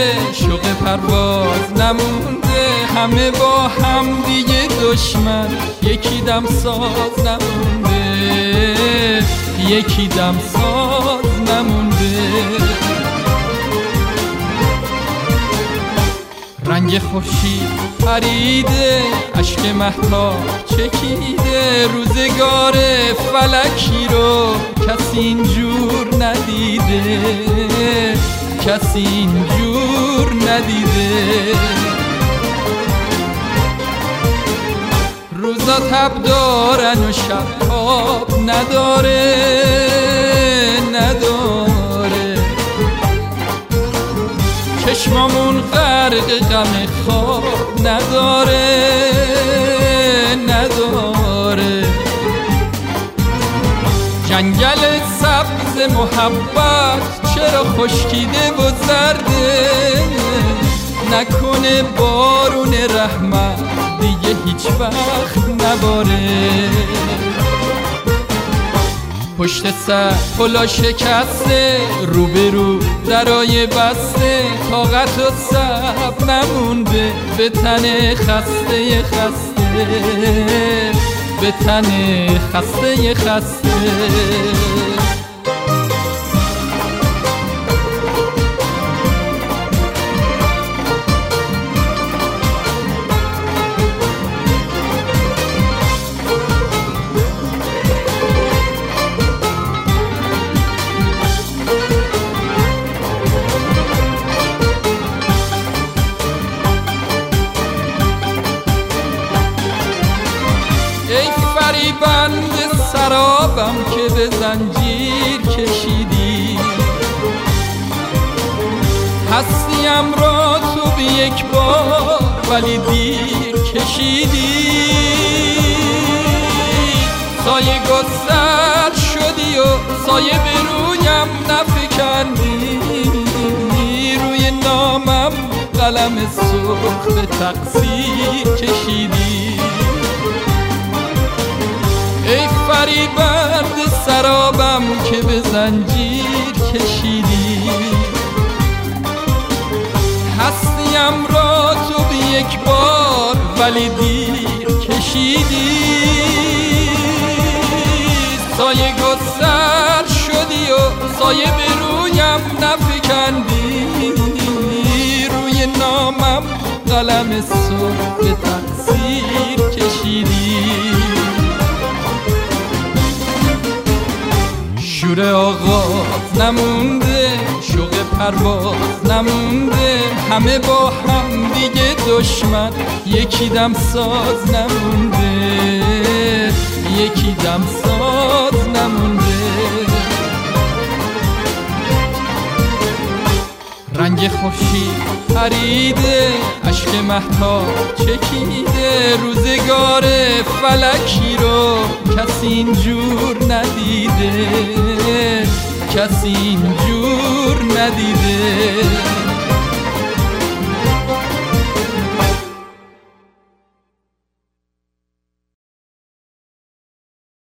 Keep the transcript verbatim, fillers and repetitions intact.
شوق پرواز نمونده، همه با هم دیگه دشمن، یکی دم ساز نمونده، یکی دم ساز نمونده. رنگ خورشید پریده، اشک مهتاب چکیده، روزگار فلکی رو کسی اینجور ندیده، کسی اینجور ندیده. روزا تب دارن و شب خواب نداره، نداره. چشمامون غرق غم خواب نداره، نداره. جنگل سبز محبت چرا خشکیده و زرده، نکنه بارون رحمت دیگه هیچ وقت نباره. پشت سر پلا شکسته، روبرو درای بسته، طاقت و صبر نمونده، به تن خسته خسته، به تن خسته خسته. فریبنده سرابم که به زنجیر کشیدی، هستیم را تو به یک بار ولی دیر کشیدی. سایه گستر شدی و سایه به رویم نفکندی، روی نامم قلم سرخ به تقصیر کشیدی. ای فریبنده سرابم که به زنجیر کشیدی، هستیم را تو به یک بار ولی دیر کشیدی. سایه گستر شدی و سایه به رویم نفکندی، روی نامم قلم سرخ به تقصیر کشیدی. شور آغاز نمونده، شوق پرواز نمونده، همه با هم دیگه دشمن، یکی دم ساز نمونده، یکی دم ساز نمونده. رنگ خورشید پریده، اشک مهتاب چکیده، روزگار فلکی رو کسی اینجور ندیده، کسی اینجور ندیده.